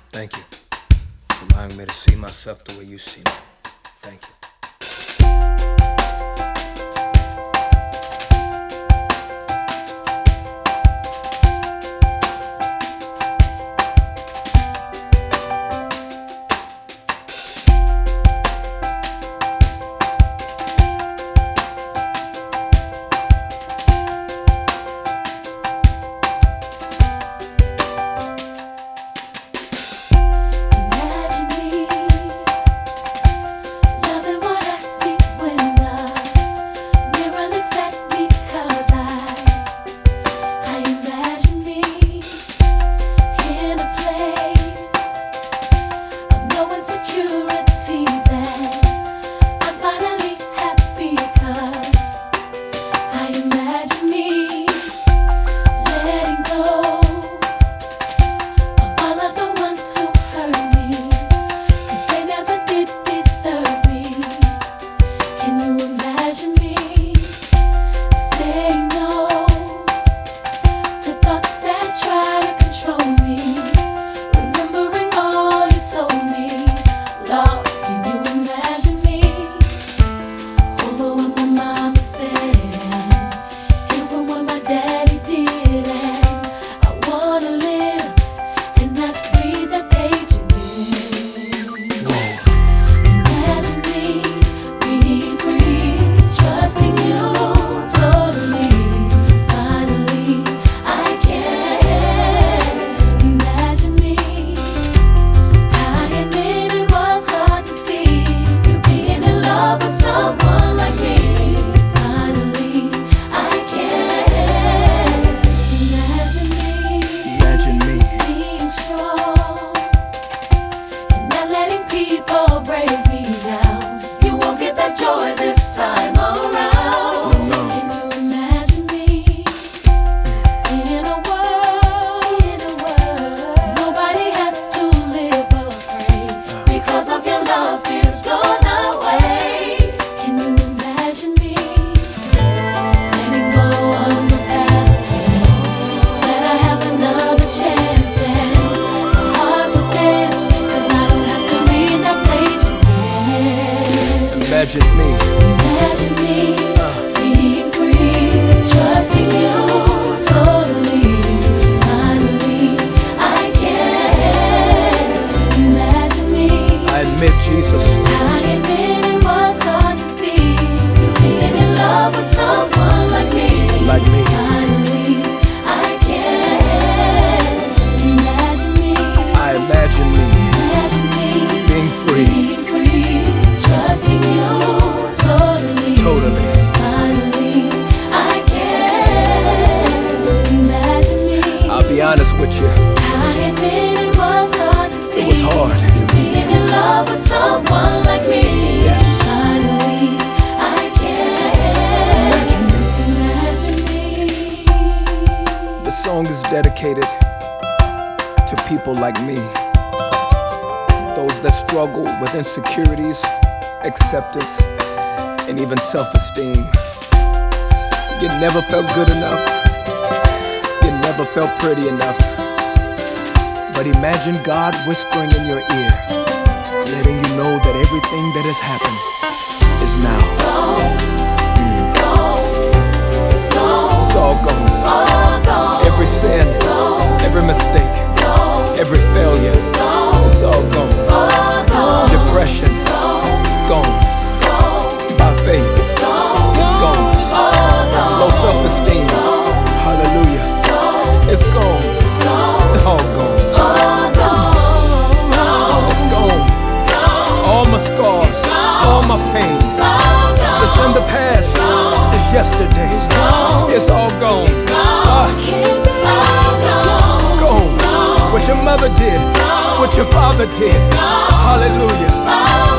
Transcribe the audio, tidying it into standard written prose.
Thank you for allowing me to see myself the way you see me. Thank you. Imagine me being free, trusting you totally. Finally, I can imagine me. I admit, Jesus, I admit it was hard to see you being in love with someone like me. Like me. Finally, I can imagine me. I imagine me being free, trusting you totally. Finally, I can imagine me. I'll be honest with you. I admit it was hard to see. It was hard. You being in love with someone like me. Yes. Finally, I can imagine me. The song is dedicated to people like me, those that struggle with insecurities, acceptance, and even self-esteem. You never felt good enough. You never felt pretty enough. But imagine God whispering in your ear, letting you know that everything that has happened is now. It's all gone. Every sin, every mistake, every failure, it's all gone. Depression, gone. By faith, it's gone. Low self-esteem, hallelujah, it's gone. All gone. It's gone. All my scars, all my pain, it's in the past, it's yesterday. It's all gone. Gone. What your mother did, what your father did, hallelujah.